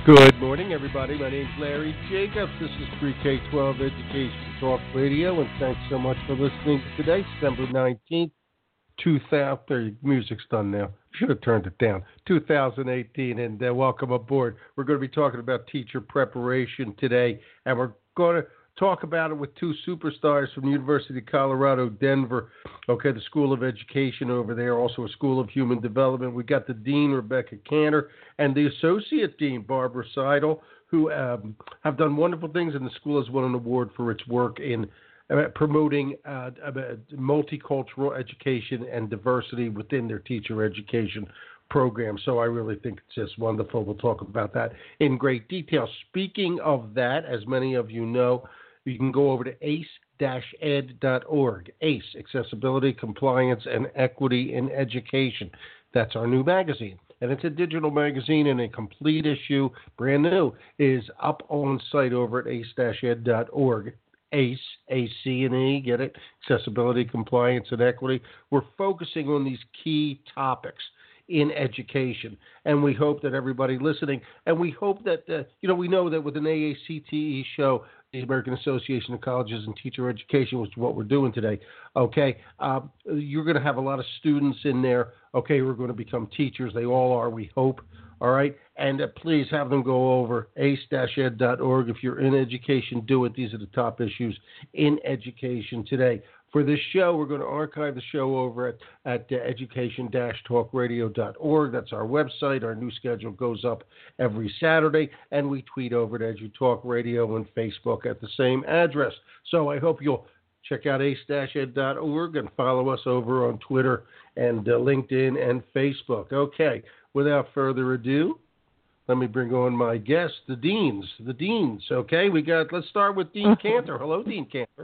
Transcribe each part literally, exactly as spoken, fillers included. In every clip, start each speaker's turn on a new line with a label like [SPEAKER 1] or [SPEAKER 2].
[SPEAKER 1] Good morning, everybody. My name's Larry Jacobs. This is Pre-K twelve Education Talk Radio, and thanks so much for listening today, December nineteenth, two thousand. There, music's done now. Should have turned it down. two thousand eighteen, and uh, welcome aboard. We're going to be talking about teacher preparation today, and we're going to talk about it with two superstars from the University of Colorado, Denver. Okay, the School of Education over there, also a School of Human Development. We got the Dean, Rebecca Cantor, and the Associate Dean, Barbara Seidel, who um, have done wonderful things, and the school has won an award for its work in uh, promoting uh, uh, multicultural education and diversity within their teacher education program. So I really think it's just wonderful. We'll talk about that in great detail. Speaking of that, as many of you know, you can go over to ace dash ed dot org. ACE, Accessibility, Compliance, and Equity in Education. That's our new magazine. And it's a digital magazine, and a complete issue, brand new, is up on site over at ace dash ed dot org. ACE, A C and E, get it? Accessibility, Compliance, and Equity. We're focusing on these key topics in education, and we hope that everybody listening, and we hope that, uh, you know, we know that with an A A C T E show, the American Association of Colleges and Teacher Education, which is what we're doing today, okay, uh, you're going to have a lot of students in there, okay, who are going to become teachers. They all are, we hope, all right, and uh, please have them go over ace dash ed dot org. If you're in education, do it. These are the top issues in education today. For this show, we're going to archive the show over at, at uh, education dash talk radio dot org. That's our website. Our new schedule goes up every Saturday, and we tweet over at EduTalk Radio and Facebook at the same address. So I hope you'll check out ace dash ed dot org and follow us over on Twitter and uh, LinkedIn and Facebook. Okay, without further ado, let me bring on my guests, the deans. The deans, okay? We got. Let's start with Dean Cantor. Hello, Dean Cantor.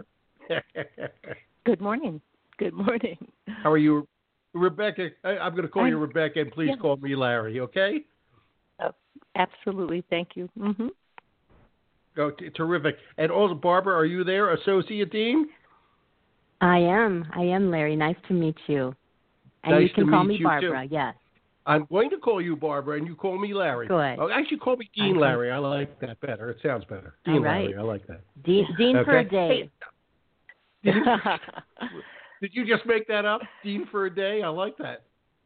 [SPEAKER 2] Good morning. Good morning.
[SPEAKER 1] How are you, Rebecca? I, I'm going to call
[SPEAKER 2] I'm,
[SPEAKER 1] you Rebecca, and please
[SPEAKER 2] yeah.
[SPEAKER 1] call me Larry, okay?
[SPEAKER 2] Oh, absolutely. Thank you. Mm-hmm.
[SPEAKER 1] Oh, t- terrific. And also, Barbara, are you there, Associate Dean?
[SPEAKER 3] I am. I am, Larry. Nice to meet you. And
[SPEAKER 1] nice
[SPEAKER 3] you can
[SPEAKER 1] to
[SPEAKER 3] call
[SPEAKER 1] meet
[SPEAKER 3] me
[SPEAKER 1] you
[SPEAKER 3] Barbara,
[SPEAKER 1] too.
[SPEAKER 3] yes.
[SPEAKER 1] I'm going to call you Barbara, and you call me Larry.
[SPEAKER 3] Good.
[SPEAKER 1] Oh, actually, call me Dean
[SPEAKER 3] Okay.
[SPEAKER 1] Larry. I like that better. It sounds better. Dean
[SPEAKER 3] All right.
[SPEAKER 1] Larry. I like that.
[SPEAKER 3] Dean, Dean
[SPEAKER 1] okay.
[SPEAKER 3] for a day.
[SPEAKER 1] Did you, did you just make that up? Dean for a day? I like that.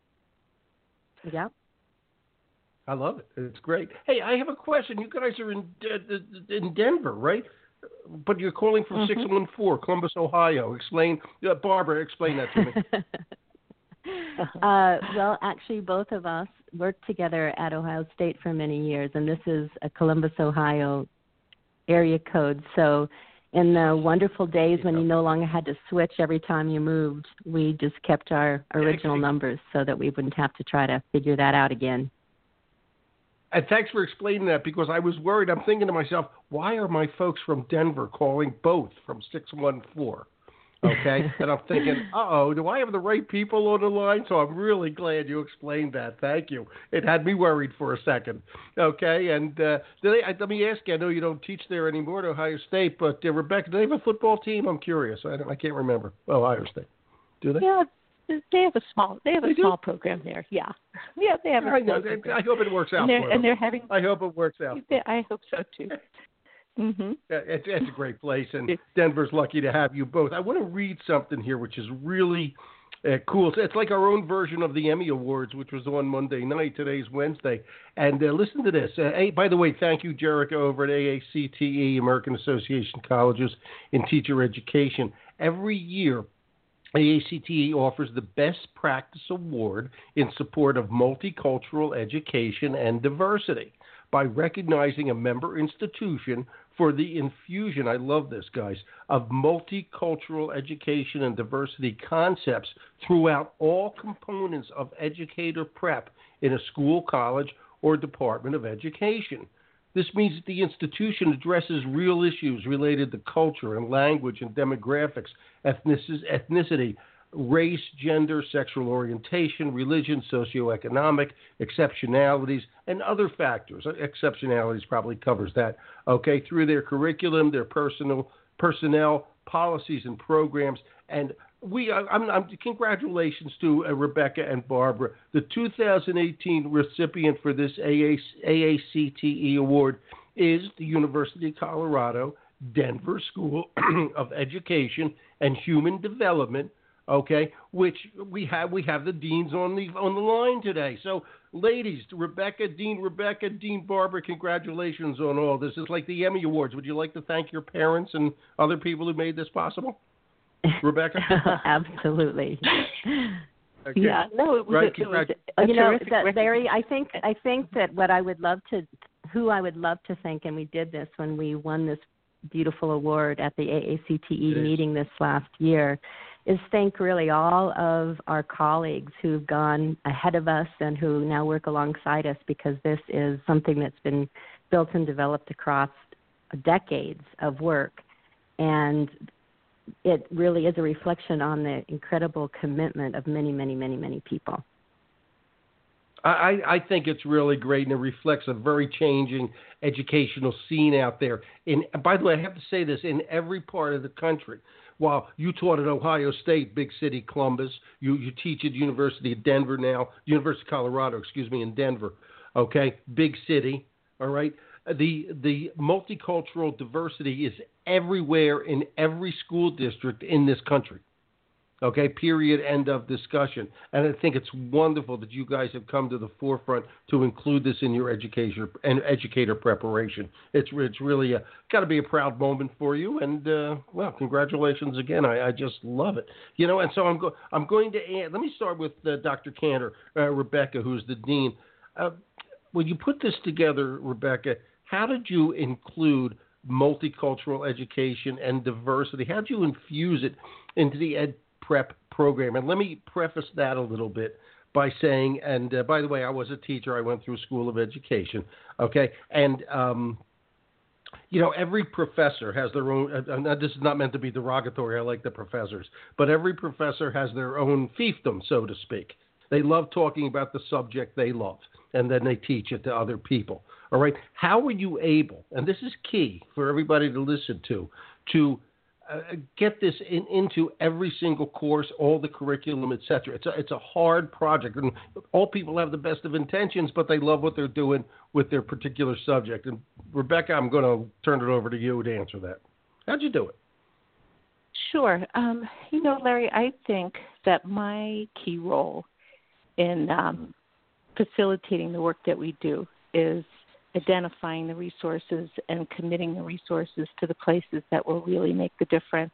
[SPEAKER 3] Yeah.
[SPEAKER 1] I love it. It's great. Hey, I have a question. You guys are in in Denver, right? But you're calling from
[SPEAKER 3] mm-hmm.
[SPEAKER 1] six one four, Columbus, Ohio. Explain, uh, Barbara, explain that to me.
[SPEAKER 3] uh, well, actually, both of us worked together at Ohio State for many years, and this is a Columbus, Ohio area code. So in the wonderful days when you no longer had to switch every time you moved, we just kept our original numbers so that we wouldn't have to try to figure that out again.
[SPEAKER 1] And thanks for explaining that, because I was worried. I'm thinking to myself, why are my folks from Denver calling both from six one four? Okay? And I'm thinking, uh-oh, do I have the right people on the line? So I'm really glad you explained that. Thank you. It had me worried for a second. Okay? And uh, do they, let me ask you, I know you don't teach there anymore at Ohio State, but uh, Rebecca, do they have a football team? I'm curious. I, don't, I can't remember. Oh, Ohio State. Do they?
[SPEAKER 2] Yeah, they have a small. They have a
[SPEAKER 1] they
[SPEAKER 2] small program there. Yeah, yeah, they have. A
[SPEAKER 1] I know.
[SPEAKER 2] small program.
[SPEAKER 1] I hope it works out
[SPEAKER 2] and they're,
[SPEAKER 1] for them.
[SPEAKER 2] and they're having.
[SPEAKER 1] I hope it works out.
[SPEAKER 2] They, I hope so too. Mm-hmm.
[SPEAKER 1] It's, it's a great place, and Denver's lucky to have you both. I want to read something here, which is really uh, cool. It's like our own version of the Emmy Awards, which was on Monday night. Today's Wednesday. And uh, listen to this. Uh, hey, by the way, thank you, Jerica, over at A A C T E, American Association of Colleges in Teacher Education. Every year, A A C T E offers the Best Practice Award in support of multicultural education and diversity by recognizing a member institution for the infusion, I love this, guys, of multicultural education and diversity concepts throughout all components of educator prep in a school, college, or department of education. This means that the institution addresses real issues related to culture and language and demographics, ethnicity, race, gender, sexual orientation, religion, socioeconomic, exceptionalities, and other factors. Exceptionalities probably covers that, okay, through their curriculum, their personal personnel, policies and programs. And we, I'm, I'm, congratulations to uh, Rebecca and Barbara, the two thousand eighteen recipient for this A A C T E award is the University of Colorado Denver School of Education and Human Development. Okay, which we have we have the deans on the on the line today. So, ladies, Rebecca, Dean Rebecca, Dean Barbara, congratulations on all this. It's like the Emmy Awards. Would you like to thank your parents and other people who made this possible? Rebecca?
[SPEAKER 3] Absolutely.
[SPEAKER 1] Okay.
[SPEAKER 2] Yeah, no, it was,
[SPEAKER 1] right,
[SPEAKER 2] it was a
[SPEAKER 3] you know,
[SPEAKER 2] terrific
[SPEAKER 3] that, Larry, I think I think that what I would love to, who I would love to thank, and we did this when we won this beautiful award at the A A C T E meeting this last year, is thank really all of our colleagues who've gone ahead of us and who now work alongside us, because this is something that's been built and developed across decades of work. And it really is a reflection on the incredible commitment of many, many, many, many people.
[SPEAKER 1] I, I think it's really great, and it reflects a very changing educational scene out there. And by the way, I have to say this, in every part of the country. While you taught at Ohio State, big city, Columbus, you, you teach at University of Denver now, University of Colorado, excuse me, in Denver, okay, big city, all right? The the multicultural diversity is everywhere in every school district in this country. Okay, period, end of discussion. And I think it's wonderful that you guys have come to the forefront to include this in your education and educator preparation. It's it's really got to be a proud moment for you. And uh, well, congratulations again. I, I just love it. You know, and so I'm go I'm going to add, let me start with uh, Doctor Cantor, uh, Rebecca, who's the dean. Uh, when you put this together, Rebecca, how did you include multicultural education and diversity? How did you infuse it into the ed prep program? And let me preface that a little bit by saying, and uh, by the way, I was a teacher. I went through School of Education, okay? And, um, you know, every professor has their own, uh, this is not meant to be derogatory, I like the professors, but every professor has their own fiefdom, so to speak. They love talking about the subject they love, and then they teach it to other people, all right? How were you able, and this is key for everybody to listen to, to Uh, get this in, into every single course, all the curriculum, et cetera. It's a, it's a hard project, and all people have the best of intentions, but they love what they're doing with their particular subject. And Rebecca, I'm going to turn it over to you to answer that. How'd you do it?
[SPEAKER 2] Sure. Um, you know, Larry, I think that my key role in um, facilitating the work that we do is identifying the resources and committing the resources to the places that will really make the difference.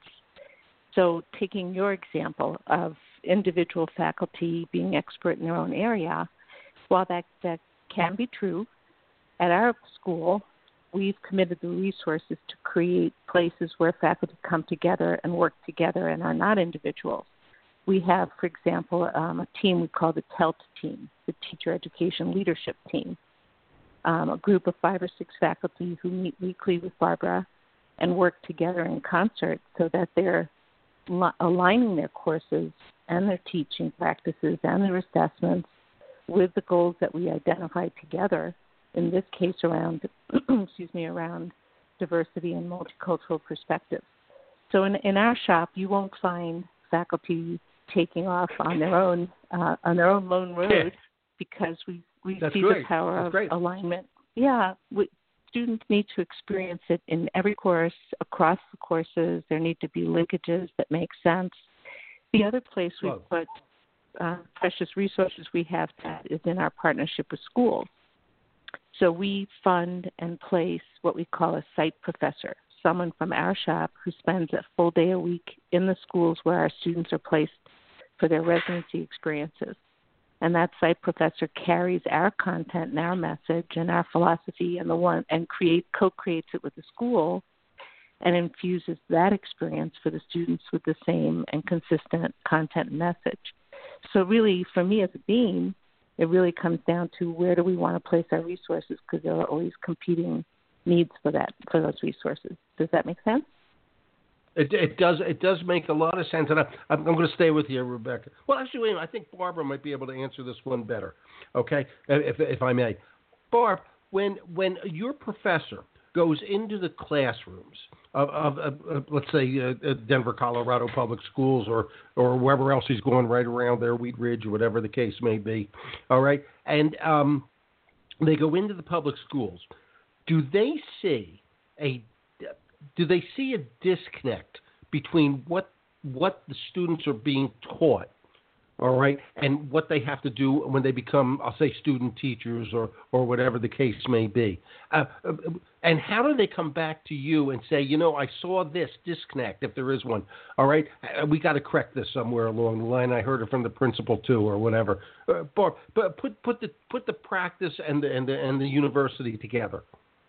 [SPEAKER 2] So taking your example of individual faculty being expert in their own area, while that, that can be true, at our school, we've committed the resources to create places where faculty come together and work together and are not individuals. We have, for example, um, a team we call the T E L T team, the Teacher Education Leadership Team. Um, a group of five or six faculty who meet weekly with Barbara and work together in concert so that they're li- aligning their courses and their teaching practices and their assessments with the goals that we identified together, in this case around, excuse me, around diversity and multicultural perspectives. So in, in our shop, you won't find faculty taking off on their own, uh, on their own lone road, because we We
[SPEAKER 1] That's
[SPEAKER 2] see
[SPEAKER 1] great.
[SPEAKER 2] the power
[SPEAKER 1] That's
[SPEAKER 2] of
[SPEAKER 1] great.
[SPEAKER 2] alignment. Yeah, we, students need to experience it in every course, across the courses. There need to be linkages that make sense. The other place we
[SPEAKER 1] Love.
[SPEAKER 2] put uh, precious resources we have that is in our partnership with schools. So we fund and place what we call a site professor, someone from our shop who spends a full day a week in the schools where our students are placed for their residency experiences. And that site professor carries our content and our message and our philosophy and the one and create co-creates it with the school and infuses that experience for the students with the same and consistent content and message. So really, for me as a dean, it really comes down to where do we want to place our resources, because there are always competing needs for that, for those resources. Does that make sense?
[SPEAKER 1] It, it does. It does make a lot of sense, and I, I'm, I'm going to stay with you, Rebecca. Well, actually, wait a minute. I think Barbara might be able to answer this one better. Okay, if if I may, Barb, when when your professor goes into the classrooms of, of, of, of let's say, uh, Denver, Colorado public schools, or, or wherever else he's going right around there, Wheat Ridge, or whatever the case may be. All right. And um, they go into the public schools. Do they see a do they see a disconnect between what what the students are being taught, all right, and what they have to do when they become, I'll say, student teachers or, or whatever the case may be? Uh, and how do they come back to you and say, you know, I saw this disconnect, if there is one, all right, we got to correct this somewhere along the line. I heard it from the principal too, or whatever. Uh, but but put put the put the practice and the and the and the university together.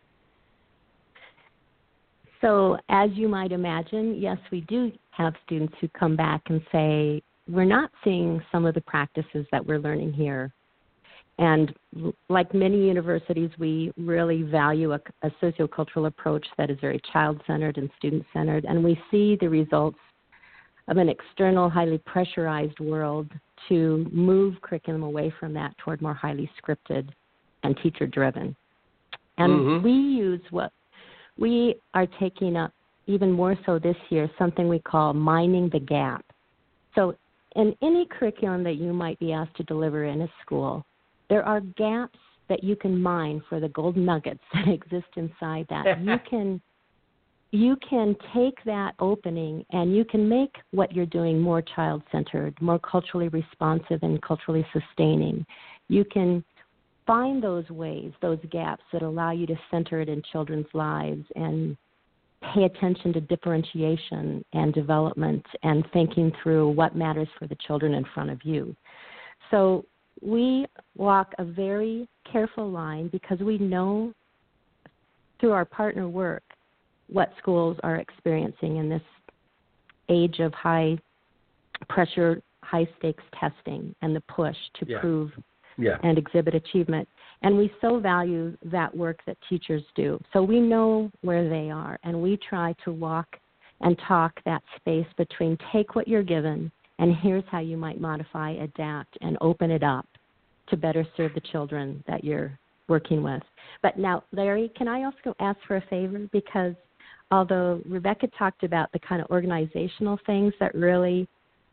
[SPEAKER 3] So as you might imagine, yes, we do have students who come back and say, we're not seeing some of the practices that we're learning here. And like many universities, we really value a, a sociocultural approach that is very child-centered and student-centered. And we see the results of an external, highly pressurized world to move curriculum away from that toward more highly scripted and teacher-driven. And mm-hmm. we use what we are taking up even more so this year, something we call mining the gap. So in any curriculum that you might be asked to deliver in a school, there are gaps that you can mine for the golden nuggets that exist inside that. you can you can take that opening and you can make what you're doing more child-centered, more culturally responsive and culturally sustaining. You can find those ways, those gaps that allow you to center it in children's lives and pay attention to differentiation and development and thinking through what matters for the children in front of you. So we walk a very careful line because we know through our partner work what schools are experiencing in this age of high pressure, high stakes testing and the push to yeah. prove Yeah. and exhibit achievement. And we so value that work that teachers do. So we know where they are, and we try to walk and talk that space between take what you're given and here's how you might modify, adapt, and open it up to better serve the children that you're working with. But now, Larry, can I also ask for a favor? Because although Rebecca talked about the kind of organizational things that really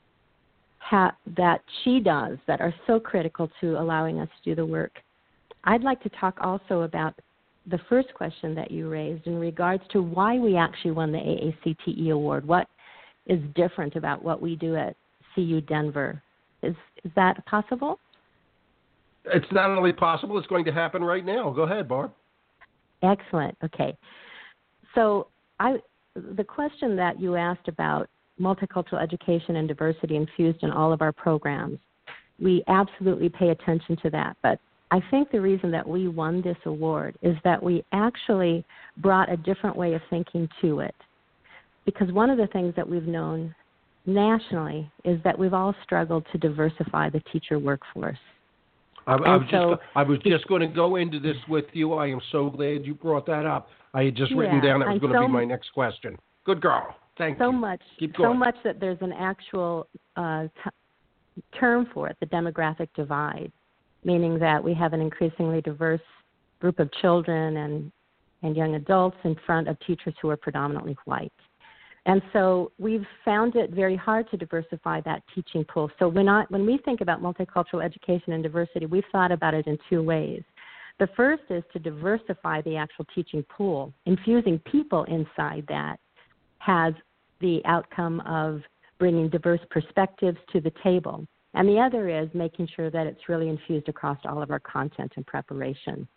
[SPEAKER 3] Ha, that she does that are so critical to allowing us to do the work, I'd like to talk also about the first question that you raised in regards to why we actually won the A A C T E award. What is different about what we do at C U Denver? Is is that possible?
[SPEAKER 1] It's not only possible, it's going to happen right now. Go ahead, Barb.
[SPEAKER 3] Excellent. Okay. So I the question that you asked about multicultural education and diversity infused in all of our programs, we absolutely pay attention to that. But I think the reason that we won this award is that we actually brought a different way of thinking to it. Because one of the things that we've known nationally is that we've all struggled to diversify the teacher workforce.
[SPEAKER 1] I, I was so, just I was just going to go into this with you. I am so glad you brought that up. I had just written
[SPEAKER 3] yeah,
[SPEAKER 1] down that was going
[SPEAKER 3] so,
[SPEAKER 1] to be my next question. Good girl. Thank
[SPEAKER 3] so
[SPEAKER 1] you.
[SPEAKER 3] Much,
[SPEAKER 1] Keep going.
[SPEAKER 3] So much that there's an actual uh, t- term for it, the demographic divide, meaning that we have an increasingly diverse group of children and, and young adults in front of teachers who are predominantly white. And so we've found it very hard to diversify that teaching pool. So when, I, when we think about multicultural education and diversity, we've thought about it in two ways. The first is to diversify the actual teaching pool. Infusing people inside that has the outcome of bringing diverse perspectives to the table. And the other is making sure that it's really infused across all of our content and preparation.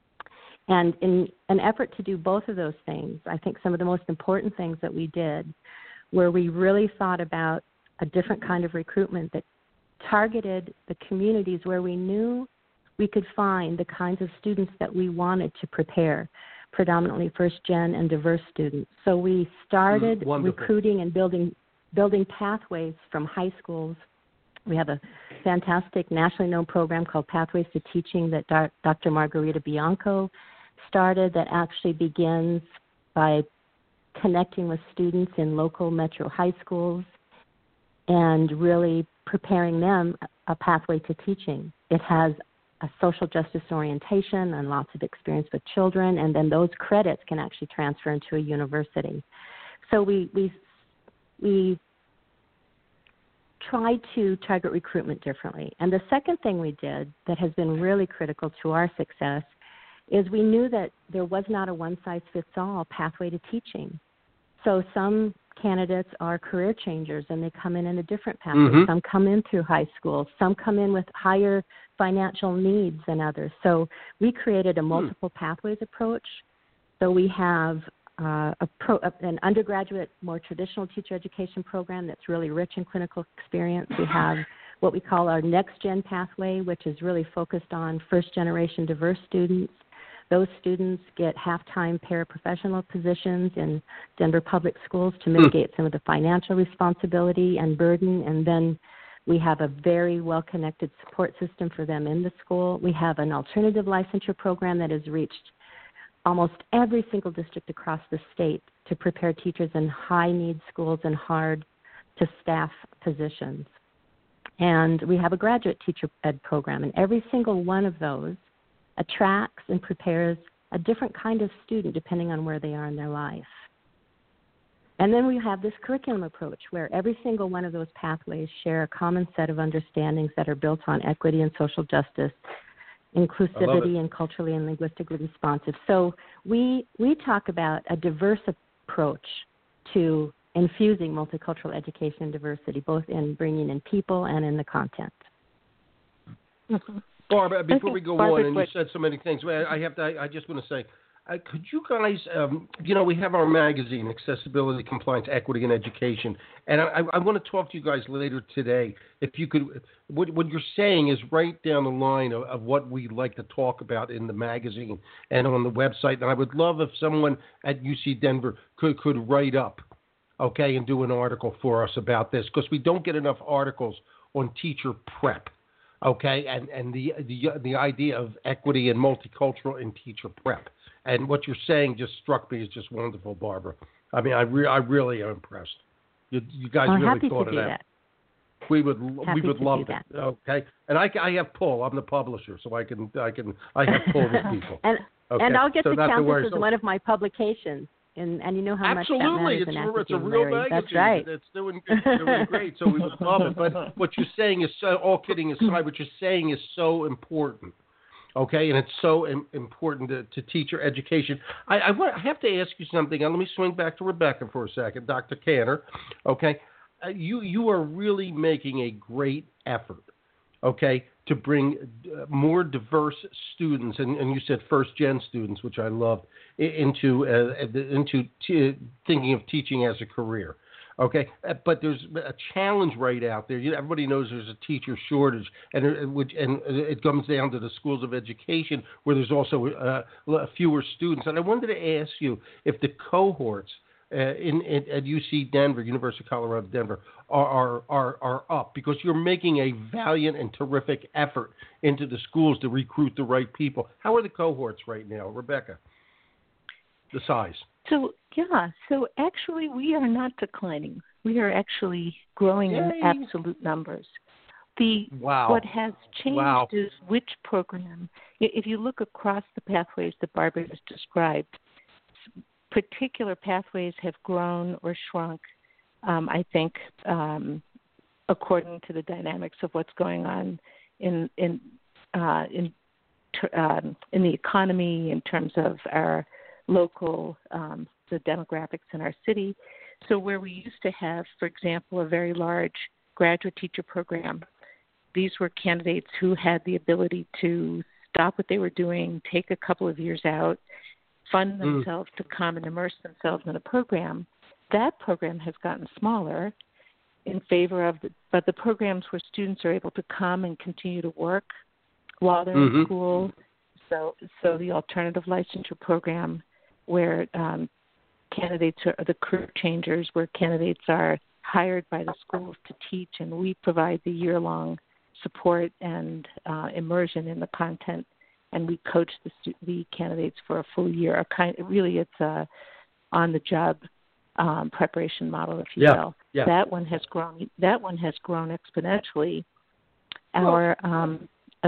[SPEAKER 3] And in an effort to do both of those things, I think some of the most important things that we did were we really thought about a different kind of recruitment that targeted the communities where we knew we could find the kinds of students that we wanted to prepare, predominantly first-gen and diverse students. So we started mm, recruiting and building building pathways from high schools. We have a fantastic nationally known program called Pathways to Teaching that Doctor Margarita Bianco started that actually begins by connecting with students in local metro high schools and really preparing them a pathway to teaching. It has a social justice orientation and lots of experience with children, and then those credits can actually transfer into a university. So we we we try to target recruitment differently. And the second thing we did that has been really critical to our success is we knew that there was not a one-size-fits-all pathway to teaching. So some candidates are career changers and they come in in a different pathway. Mm-hmm. Some come in through high school. Some come in with higher financial needs than others. So we created a multiple mm. pathways approach. So we have uh, a pro, an undergraduate, more traditional teacher education program that's really rich in clinical experience. We have what we call our next-gen pathway, which is really focused on first-generation diverse students. Those students get half-time paraprofessional positions in Denver Public Schools to mitigate some of the financial responsibility and burden, and then we have a very well-connected support system for them in the school. We have an alternative licensure program that has reached almost every single district across the state to prepare teachers in high-need schools and hard-to-staff positions. And we have a graduate teacher ed program, and every single one of those attracts and prepares a different kind of student depending on where they are in their life. And then we have this curriculum approach where every single one of those pathways share a common set of understandings that are built on equity and social justice, inclusivity and culturally and linguistically responsive. So we we talk about a diverse approach to infusing multicultural education and diversity, both in bringing in people and in the content.
[SPEAKER 1] Mm-hmm. Barbara, before we go Barbara, on, and you said so many things, I have to. I, I just want to say, uh, could you guys, um, you know, we have our magazine, Accessibility, Compliance, Equity, and Education, and I, I want to talk to you guys later today. If you could, what, what you're saying is right down the line of, of what we like to talk about in the magazine and on the website. And I would love if someone at U C Denver could could write up, okay, and do an article for us about this, because we don't get enough articles on teacher prep. Okay, and, and the, the the idea of equity and multicultural in teacher prep. And what you're saying just struck me as just wonderful, Barbara. I mean, I, re- I really am impressed. You, you guys
[SPEAKER 3] I'm
[SPEAKER 1] really
[SPEAKER 3] happy
[SPEAKER 1] thought
[SPEAKER 3] to
[SPEAKER 1] of
[SPEAKER 3] do
[SPEAKER 1] that.
[SPEAKER 3] that.
[SPEAKER 1] We would
[SPEAKER 3] happy
[SPEAKER 1] we would
[SPEAKER 3] to
[SPEAKER 1] love
[SPEAKER 3] do
[SPEAKER 1] it.
[SPEAKER 3] That.
[SPEAKER 1] Okay, and I, I have pull. I'm the publisher, so I can I can I have pull with people.
[SPEAKER 3] and
[SPEAKER 1] okay?
[SPEAKER 3] and I'll get
[SPEAKER 1] so
[SPEAKER 3] to count
[SPEAKER 1] to
[SPEAKER 3] this as so, one of my publications. And, and you know how
[SPEAKER 1] absolutely.
[SPEAKER 3] much that matters
[SPEAKER 1] it's,
[SPEAKER 3] in
[SPEAKER 1] it's a
[SPEAKER 3] academia,
[SPEAKER 1] real
[SPEAKER 3] Larry.
[SPEAKER 1] magazine.
[SPEAKER 3] That's right.
[SPEAKER 1] It's doing, it's doing great, so we would love it. But what you're saying is, so, all kidding aside, what you're saying is so important, okay? And it's so im- important to, to teacher education. I, I, want, I have to ask you something. Now, let me swing back to Rebecca for a second, Doctor Cantor, okay? Uh, you, you are really making a great effort, okay, to bring uh, more diverse students, and, and you said first-gen students, which I loved, into uh, into t- thinking of teaching as a career. Okay, uh, but there's a challenge right out there. You know, everybody knows there's a teacher shortage, and it, which and it comes down to the schools of education where there's also uh, fewer students. And I wanted to ask you if the cohorts Uh, in, in at U C Denver, University of Colorado Denver, are, are are are up, because you're making a valiant and terrific effort into the schools to recruit the right people. How are the cohorts right now, Rebecca? The size.
[SPEAKER 2] So yeah, so actually we are not declining. We are actually growing
[SPEAKER 1] Yay.
[SPEAKER 2] in absolute numbers. The
[SPEAKER 1] wow.
[SPEAKER 2] What has changed
[SPEAKER 1] wow.
[SPEAKER 2] is which program. If you look across the pathways that Barbara has described, particular pathways have grown or shrunk, um, I think, um, according to the dynamics of what's going on in in uh, in ter- um, in the economy, in terms of our local um, the demographics in our city. So where we used to have, for example, a very large graduate teacher program, these were candidates who had the ability to stop what they were doing, take a couple of years out, fund themselves mm. to come and immerse themselves in a program. That program has gotten smaller in favor of the, but the programs where students are able to come and continue to work while they're
[SPEAKER 1] mm-hmm.
[SPEAKER 2] in school. So, so the alternative licensure program, where um, candidates are the career changers, where candidates are hired by the schools to teach, and we provide the year-long support and uh, immersion in the content. And we coach the, the candidates for a full year. A kind, really, it's a on-the-job um, preparation model, if you
[SPEAKER 1] yeah,
[SPEAKER 2] will.
[SPEAKER 1] Yeah.
[SPEAKER 2] That one has grown. That one has grown exponentially. Our um,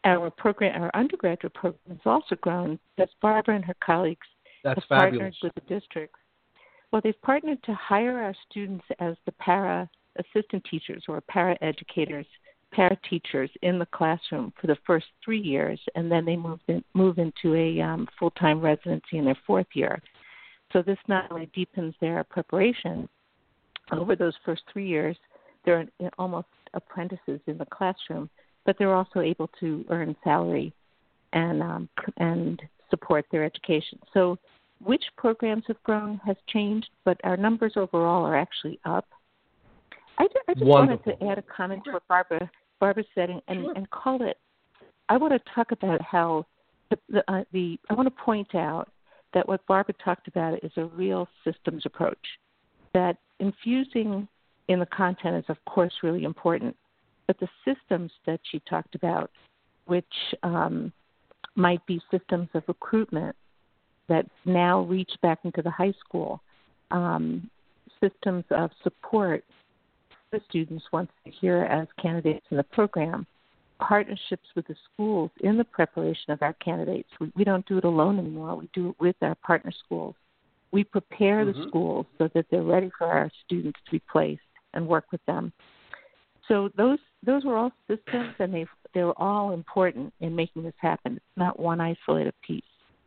[SPEAKER 2] our program, our undergraduate program, has also grown because Barbara and her colleagues
[SPEAKER 1] That's
[SPEAKER 2] have
[SPEAKER 1] fabulous.
[SPEAKER 2] partnered with the districts. Well, they've partnered to hire our students as the para assistant teachers or para educators, para teachers in the classroom for the first three years, and then they move in, move into a um, full-time residency in their fourth year. So this not only deepens their preparation over those first three years, they're almost apprentices in the classroom, but they're also able to earn salary and um, and support their education. So which programs have grown has changed, but our numbers overall are actually up. I, I just
[SPEAKER 1] Wonderful.
[SPEAKER 2] wanted to add a comment to what Barbara, Barbara said and, and,
[SPEAKER 1] Sure.
[SPEAKER 2] and call it. I want to talk about how the, the, uh, the I want to point out that what Barbara talked about is a real systems approach, that infusing in the content is, of course, really important, but the systems that she talked about, which um, might be systems of recruitment that now reach back into the high school, um, systems of support for students once they're here as candidates in the program, partnerships with the schools in the preparation of our candidates. We, we don't do it alone anymore. We do it with our partner schools. We prepare
[SPEAKER 1] Mm-hmm.
[SPEAKER 2] the schools so that they're ready for our students to be placed and work with them. So those those were all systems, and they they were all important in making this happen. It's not one isolated piece.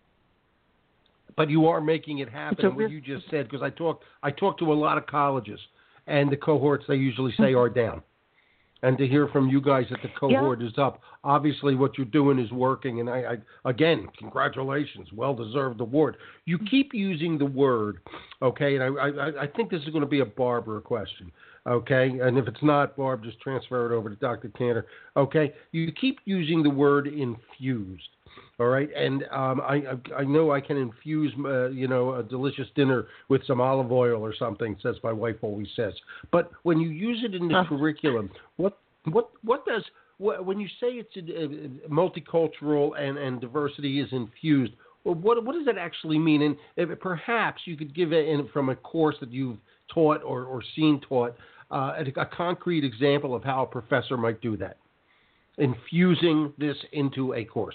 [SPEAKER 1] But you are making it happen.
[SPEAKER 2] So
[SPEAKER 1] And what you just said, because I talk I talk to a lot of colleges, and the cohorts they usually say are down. And to hear from you guys that the cohort yeah. is up, obviously what you're doing is working. And I, I again, congratulations, well-deserved award. You keep using the word, okay, and I, I, I think this is going to be a Barbara question, okay? And if it's not, Barb, just transfer it over to Doctor Cantor, okay? You keep using the word infused, all right? And um, I, I know I can infuse, uh, you know, a delicious dinner with some olive oil or something, as my wife always says. But when you use it in the uh. curriculum, what what what does what, when you say it's a, a multicultural and, and diversity is infused? Well, what what does that actually mean? And if, perhaps you could give it in, from a course that you've taught or, or seen taught uh, a, a concrete example of how a professor might do that, infusing this into a course.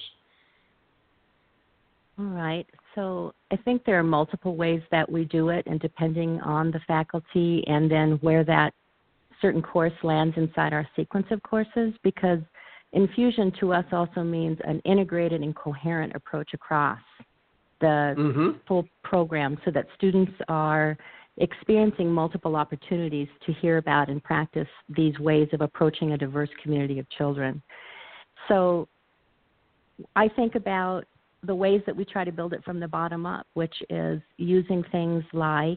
[SPEAKER 3] All right. So I think there are multiple ways that we do it, and depending on the faculty and then where that certain course lands inside our sequence of courses, because infusion to us also means an integrated and coherent approach across the mm-hmm. full program so that students are experiencing multiple opportunities to hear about and practice these ways of approaching a diverse community of children. So I think about the ways that we try to build it from the bottom up, which is using things like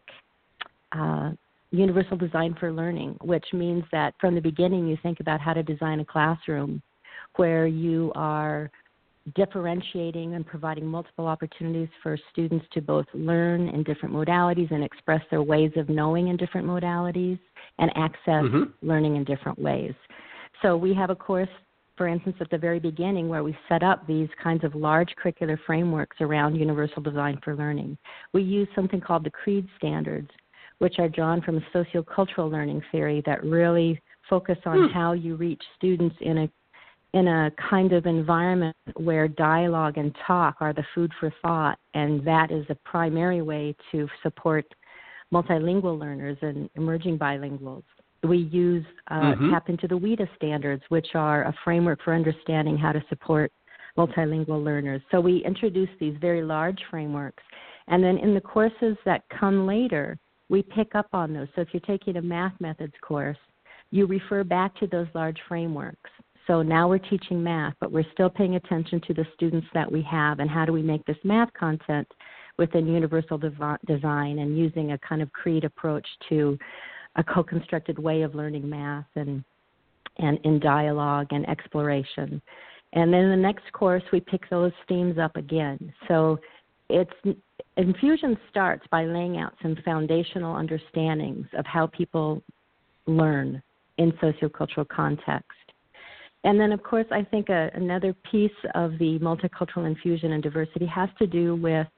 [SPEAKER 3] uh, universal design for learning, which means that from the beginning you think about how to design a classroom where you are differentiating and providing multiple opportunities for students to both learn in different modalities and express their ways of knowing in different modalities and access mm-hmm. learning in different ways. So we have a course, for instance, at the very beginning where we set up these kinds of large curricular frameworks around universal design for learning. We use something called the CREED standards, which are drawn from a sociocultural learning theory that really focus on hmm. how you reach students in a in a kind of environment where dialogue and talk are the food for thought, and that is a primary way to support multilingual learners and emerging bilinguals. We use uh, mm-hmm. tap into the WIDA standards, which are a framework for understanding how to support multilingual learners. So we introduce these very large frameworks, and then in the courses that come later, we pick up on those. So if you're taking a math methods course, you refer back to those large frameworks. So now we're teaching math, but we're still paying attention to the students that we have and how do we make this math content within universal dev- design and using a kind of CREED approach to a co-constructed way of learning math and and in dialogue and exploration. And then in the next course, we pick those themes up again. So it's infusion starts by laying out some foundational understandings of how people learn in sociocultural context. And then, of course, I think a, another piece of the multicultural infusion and diversity has to do with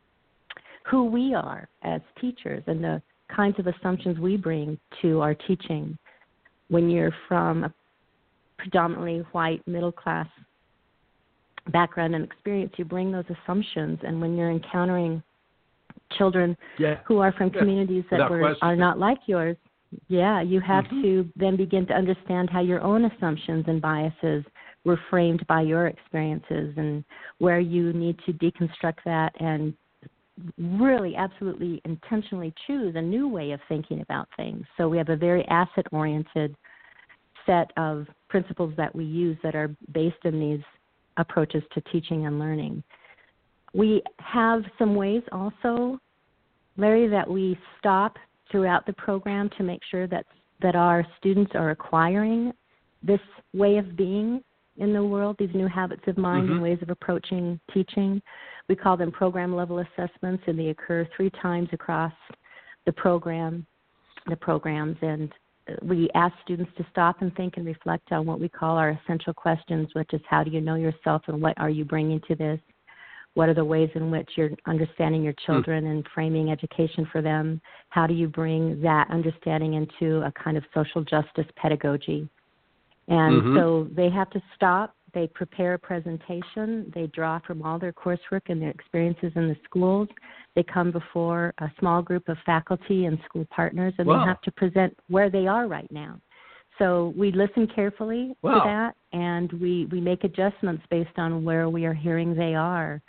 [SPEAKER 3] who we are as teachers and the kinds of assumptions we bring to our teaching. When you're from a predominantly white middle-class background and experience, you bring those assumptions. And when you're encountering children
[SPEAKER 1] yeah.
[SPEAKER 3] who are from
[SPEAKER 1] yeah.
[SPEAKER 3] communities that were, are not like yours, yeah, you have mm-hmm. to then begin to understand how your own assumptions and biases were framed by your experiences, and where you need to deconstruct that and really absolutely intentionally choose a new way of thinking about things. So we have a very asset-oriented set of principles that we use that are based in these approaches to teaching and learning. We have some ways also, Larry, that we stop throughout the program to make sure that that our students are acquiring this way of being in the world, these new habits of mind mm-hmm. and ways of approaching teaching. We call them program level assessments, and they occur three times across the program, the programs, and we ask students to stop and think and reflect on what we call our essential questions, which is how do you know yourself and what are you bringing to this? What are the ways in which you're understanding your children mm. and framing education for them? How do you bring that understanding into a kind of social justice pedagogy? And mm-hmm. so they have to stop. They prepare a presentation. They draw from all their coursework and their experiences in the schools. They come before a small group of faculty and school partners, and wow. they have to present where they are right now. So we listen carefully wow. to that, and we, we make adjustments based on where we are hearing they are.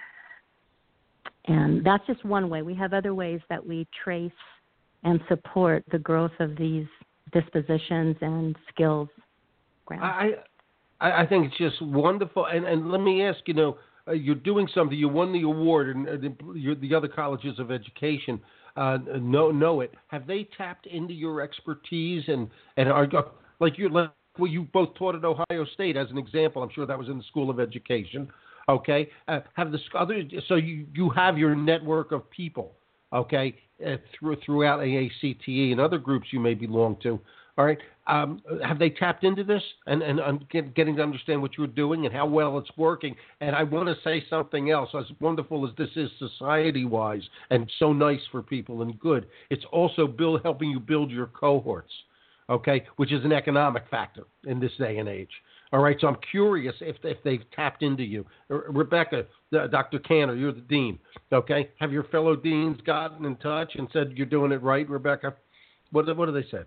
[SPEAKER 3] And that's just one way. We have other ways that we trace and support the growth of these dispositions and skills.
[SPEAKER 1] I, I I think it's just wonderful. And, and let me ask, you know, uh, you're doing something. You won the award, and uh, the, the other colleges of education uh, know know it. Have they tapped into your expertise? And, and are like you like, well, you both taught at Ohio State as an example. I'm sure that was in the School of Education. Okay, uh, have the other so you, you have your network of people. Okay, uh, through throughout A A C T E and other groups you may belong to. All right, um, have they tapped into this and and, and get, getting to understand what you're doing and how well it's working? And I want to say something else. As wonderful as this is society-wise and so nice for people and good, it's also build, helping you build your cohorts. Okay, which is an economic factor in this day and age. All right, so I'm curious if if they've tapped into you. Rebecca, Doctor Cantor, you're the dean, okay? Have your fellow deans gotten in touch and said you're doing it right, Rebecca? What, what do they say?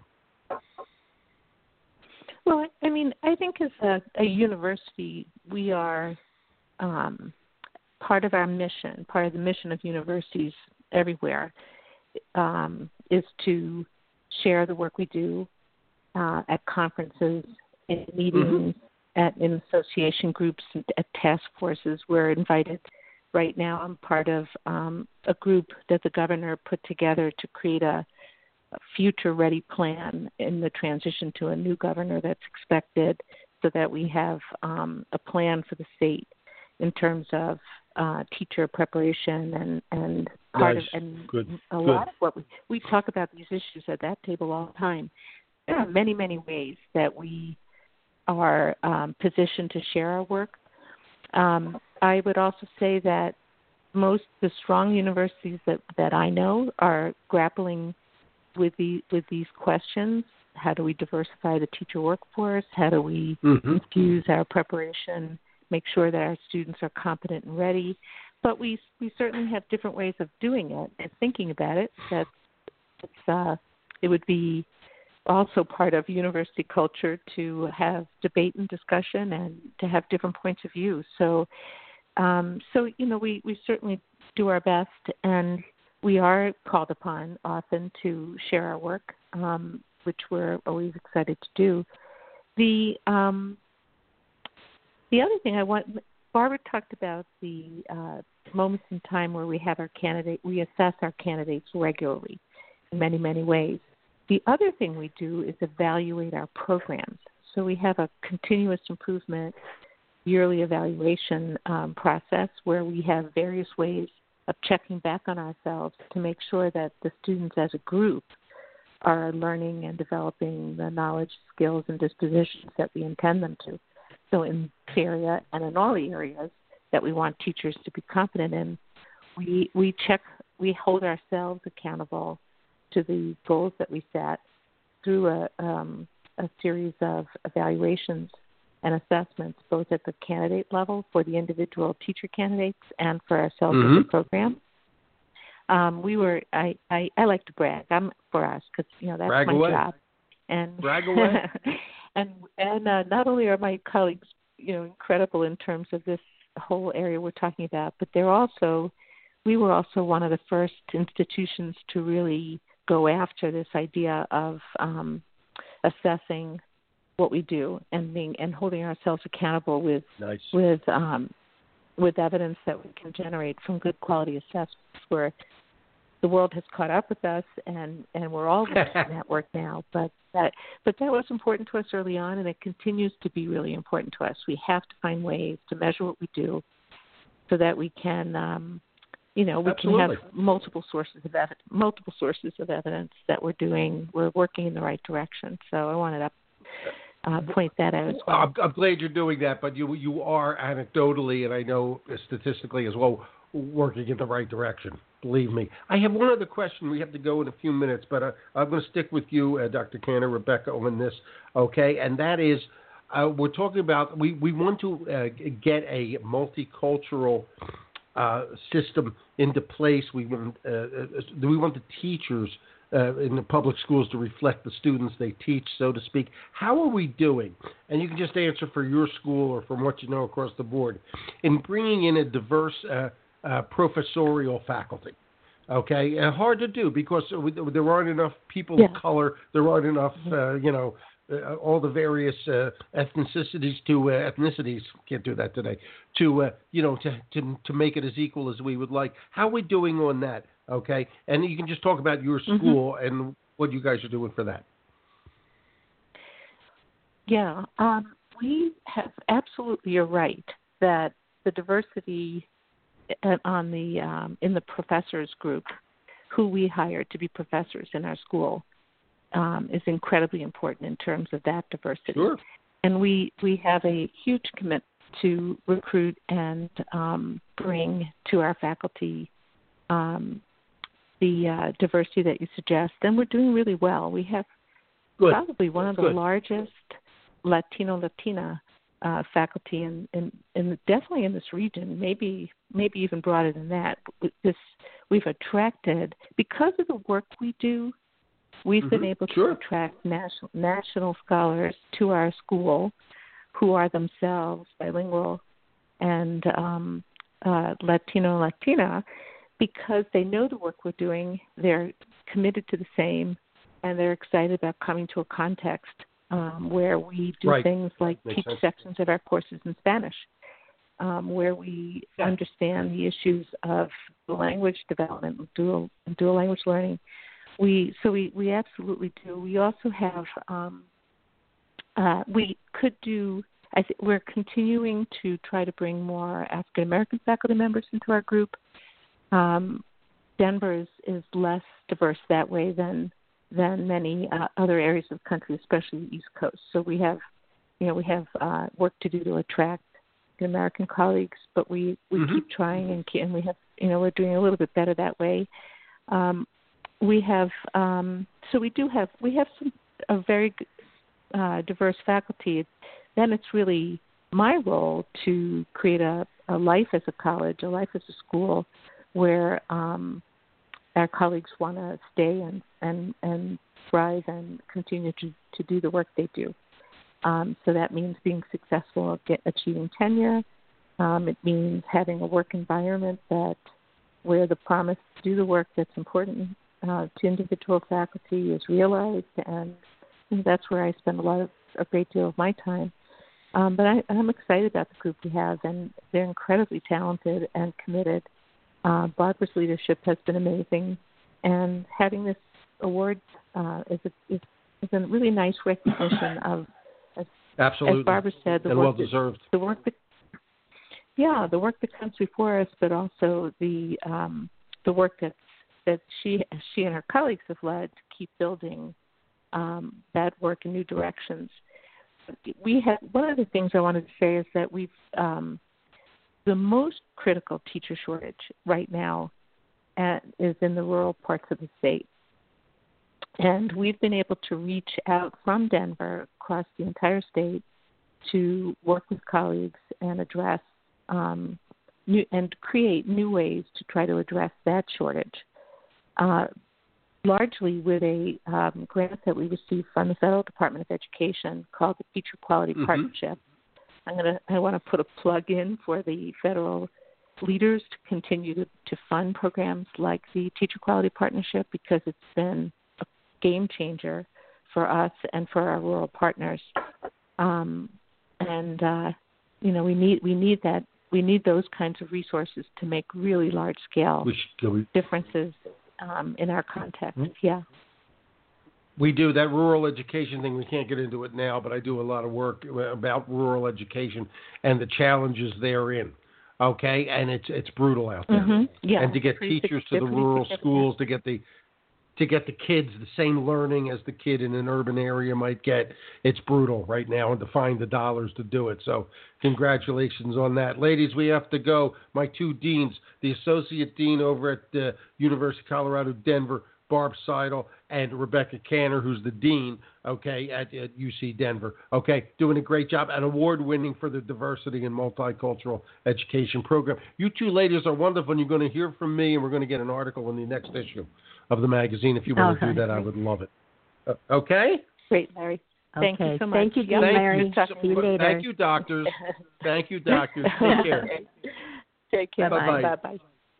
[SPEAKER 2] Well, I mean, I think as a, a university, we are um, part of our mission, part of the mission of universities everywhere um, is to share the work we do uh, at conferences, in meetings, mm-hmm. at in association groups, at task forces. We're invited right now. I'm part of um, a group that the governor put together to create a, a future-ready plan in the transition to a new governor that's expected, so that we have um, a plan for the state in terms of uh, teacher preparation and, and part
[SPEAKER 1] nice.
[SPEAKER 2] of and
[SPEAKER 1] Good.
[SPEAKER 2] a
[SPEAKER 1] Good.
[SPEAKER 2] lot of what we, we talk about these issues at that table all the time. There are many, many ways that we are um, positioned to share our work. Um, I would also say that most the strong universities that, that I know are grappling with the with these questions. How do we diversify the teacher workforce? How do we mm-hmm. infuse our preparation, make sure that our students are competent and ready? But we we certainly have different ways of doing it and thinking about it. That it's, uh, it would be also part of university culture to have debate and discussion and to have different points of view. So, um, so you know, we, we certainly do our best, and we are called upon often to share our work, um, which we're always excited to do. The um, the other thing I want, Barbara talked about the uh, moments in time where we have our candidate, we assess our candidates regularly in many, many ways. The other thing we do is evaluate our programs. So we have a continuous improvement yearly evaluation um, process where we have various ways of checking back on ourselves to make sure that the students as a group are learning and developing the knowledge, skills, and dispositions that we intend them to. So in this area and in all the areas that we want teachers to be competent in, we we check, we hold ourselves accountable to the goals that we set through a, um, a series of evaluations and assessments, both at the candidate level for the individual teacher candidates and for ourselves
[SPEAKER 1] Mm-hmm.
[SPEAKER 2] as a program. Um, we were, I, I, I like to brag I'm, for us because, you know, that's
[SPEAKER 1] Brag
[SPEAKER 2] my
[SPEAKER 1] away.
[SPEAKER 2] job. And,
[SPEAKER 1] Brag away.
[SPEAKER 2] and, and uh, not only are my colleagues, you know, incredible in terms of this whole area we're talking about, but they're also, we were also one of the first institutions to really go after this idea of um, assessing what we do and being and holding ourselves accountable with
[SPEAKER 1] Nice.
[SPEAKER 2] with um, with evidence that we can generate from good quality assessments. Where the world has caught up with us, and, and we're all doing that work now. But that but that was important to us early on, and it continues to be really important to us. We have to find ways to measure what we do, so that we can, um, you know, we
[SPEAKER 1] Absolutely.
[SPEAKER 2] can have multiple sources of ev- multiple sources of evidence that we're doing, we're working in the right direction. So I wanted to uh, point that out as well.
[SPEAKER 1] I'm, I'm glad you're doing that, but you you are anecdotally, and I know statistically as well, working in the right direction. Believe me. I have one other question. We have to go in a few minutes, but uh, I'm going to stick with you, uh, Doctor Cantor, Rebecca, on this, okay? And that is, uh, we're talking about, we, we want to uh, get a multicultural uh, system into place. We want, uh, uh, we want the teachers uh, in the public schools to reflect the students they teach, so to speak. How are we doing? And you can just answer for your school or from what you know across the board in bringing in a diverse uh, uh, professorial faculty. Okay, uh, hard to do because there aren't enough people
[SPEAKER 2] Yeah.
[SPEAKER 1] of color. There aren't enough, uh, you know, uh, all the various uh, ethnicities to uh, ethnicities. Can't do that today. To uh, you know, to, to to make it as equal as we would like. How are we doing on that? Okay, and you can just talk about your school mm-hmm. and what you guys are doing for that.
[SPEAKER 2] Yeah, um, we have absolutely. You're right that the diversity on the um, in the professors group, who we hire to be professors in our school, um, is incredibly important in terms of that diversity.
[SPEAKER 1] Sure.
[SPEAKER 2] And we we have a huge commitment to recruit and um, bring to our faculty um, the uh, diversity that you suggest, and we're doing really well. We have
[SPEAKER 1] Good.
[SPEAKER 2] probably one of the
[SPEAKER 1] Good.
[SPEAKER 2] largest Latino Latina Uh, faculty in, in, in definitely in this region, maybe maybe even broader than that. This we've attracted because of the work we do. We've
[SPEAKER 1] mm-hmm.
[SPEAKER 2] been able
[SPEAKER 1] sure.
[SPEAKER 2] to attract national national scholars to our school, who are themselves bilingual and um, uh, Latino Latina, because they know the work we're doing. They're committed to the same, and they're excited about coming to a context Um, where we do
[SPEAKER 1] right.
[SPEAKER 2] things like
[SPEAKER 1] Makes
[SPEAKER 2] teach
[SPEAKER 1] sense.
[SPEAKER 2] sections of our courses in Spanish, um, where we
[SPEAKER 1] yeah.
[SPEAKER 2] understand the issues of language development, dual dual language learning. We so we, we absolutely do. We also have um, uh, we could do. I th- we're continuing to try to bring more African American faculty members into our group. Um, Denver is, is less diverse that way than. than many uh, other areas of the country, especially the East Coast. So we have, you know, we have uh, work to do to attract American colleagues, but we, we
[SPEAKER 1] mm-hmm.
[SPEAKER 2] keep trying and, and we have, you know, we're doing a little bit better that way. Um, we have, um, so we do have, we have some a very uh, diverse faculty. Then it's really my role to create a, a life as a college, a life as a school, where um, our colleagues want to stay and, and, and thrive and continue to, to do the work they do. Um, so that means being successful at get, achieving tenure. Um, it means having a work environment that where the promise to do the work that's important uh, to individual faculty is realized, and, and that's where I spend a lot of a great deal of my time. Um, but I, I'm excited about the group we have, and they're incredibly talented and committed. Uh, Barbara's leadership has been amazing, and having this award uh, is, a, is, is a really nice recognition of, as,
[SPEAKER 1] Absolutely.
[SPEAKER 2] as Barbara said, the
[SPEAKER 1] and
[SPEAKER 2] work
[SPEAKER 1] well deserved.
[SPEAKER 2] That, the work that, yeah, the work that comes before us, but also the um, the work that that she she and her colleagues have led to keep building um, that work in new directions. We have one of the things I wanted to say is that we've um, the most critical teacher shortage right now at, is in the rural parts of the state. And we've been able to reach out from Denver across the entire state to work with colleagues and address um, new, and create new ways to try to address that shortage. Uh, largely with a um, grant that we received from the Federal Department of Education called the Teacher Quality mm-hmm. Partnership. I'm gonna I want to put a plug in for the federal leaders to continue to, to fund programs like the Teacher Quality Partnership, because it's been a game changer for us and for our rural partners. Um, and uh, you know, we need we need that we need those kinds of resources to make really large scale we, differences um, in our context. Mm-hmm. Yeah.
[SPEAKER 1] We do that rural education thing. We can't get into it now, but I do a lot of work about rural education and the challenges therein. Okay, and it's it's brutal out there.
[SPEAKER 2] Mm-hmm. Yeah.
[SPEAKER 1] And to get teachers to the rural schools, to get the to get the kids the same learning as the kid in an urban area might get, it's brutal right now, and to find the dollars to do it. So congratulations on that. Ladies, we have to go. My two deans, the Associate Dean over at the University of Colorado, Denver, Barb Seidel, and Rebecca Canner, who's the Dean, okay, at, at U C Denver, okay, doing a great job and award-winning for the diversity and multicultural education program. You two ladies are wonderful, and you're going to hear from me, and we're going to get an article in the next issue of the magazine. If you want
[SPEAKER 3] okay.
[SPEAKER 1] to do that, I would love it. Uh, okay?
[SPEAKER 2] Great, Larry. Thank
[SPEAKER 3] okay.
[SPEAKER 2] you so much.
[SPEAKER 3] Thank you,
[SPEAKER 2] yep.
[SPEAKER 3] Larry.
[SPEAKER 1] Thank you.
[SPEAKER 3] See you later.
[SPEAKER 1] Thank you, doctors. Thank you, doctors. Take care.
[SPEAKER 2] Take care.
[SPEAKER 3] Bye-bye.
[SPEAKER 2] Bye-bye.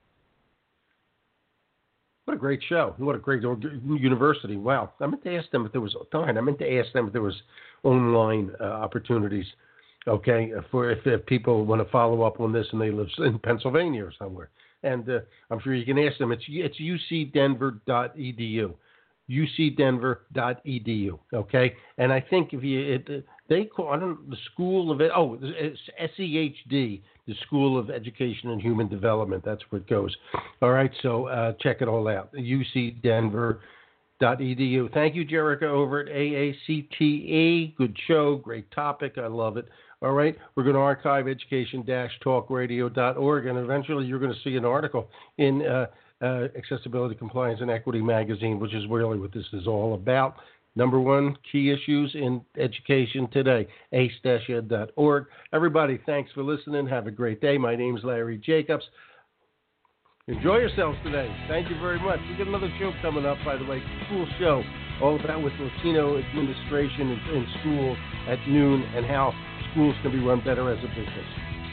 [SPEAKER 1] What a great show. What a great university. Wow. I meant to ask them if there was, darn, I meant to ask them if there was online uh, opportunities, okay, for if, if people want to follow up on this and they live in Pennsylvania or somewhere. And uh, I'm sure you can ask them. It's it's u c denver dot e d u. u c denver dot e d u, okay? And I think if you, it, they call, I don't know, the School of, oh, it's S E H D, the School of Education and Human Development. That's where it goes. All right, so uh, check it all out, u c denver dot e d u. Thank you, Jerica, over at A A C T E. Good show, great topic. I love it. All right, we're going to archive education dash talk radio dot org, and eventually you're going to see an article in uh, uh, Accessibility, Compliance, and Equity magazine, which is really what this is all about. Number one, key issues in education today, ace dash ed dot org. Everybody, thanks for listening. Have a great day. My name's Larry Jacobs. Enjoy yourselves today. Thank you very much. We got another show coming up, by the way, cool show, all about with Latino administration in, in schools at noon and how schools can be run better as a business.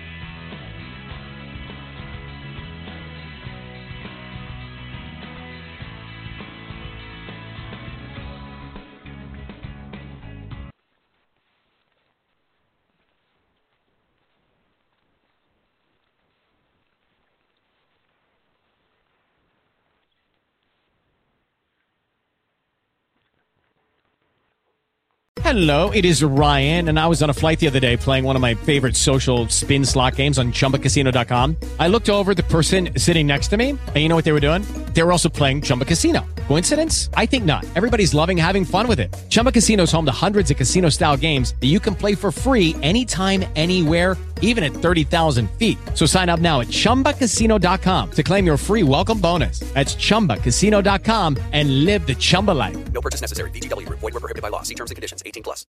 [SPEAKER 4] Hello, it is Ryan, and I was on a flight the other day playing one of my favorite social spin slot games on chumba casino dot com. I looked over at the person sitting next to me, and you know what they were doing? They were also playing Chumba Casino. Coincidence? I think not. Everybody's loving having fun with it. Chumba Casino is home to hundreds of casino-style games that you can play for free anytime, anywhere, even at thirty thousand feet. So sign up now at chumba casino dot com to claim your free welcome bonus. That's chumba casino dot com and live the Chumba life.
[SPEAKER 5] No purchase necessary. V G W. Void where prohibited by law. See terms and conditions. eighteen plus.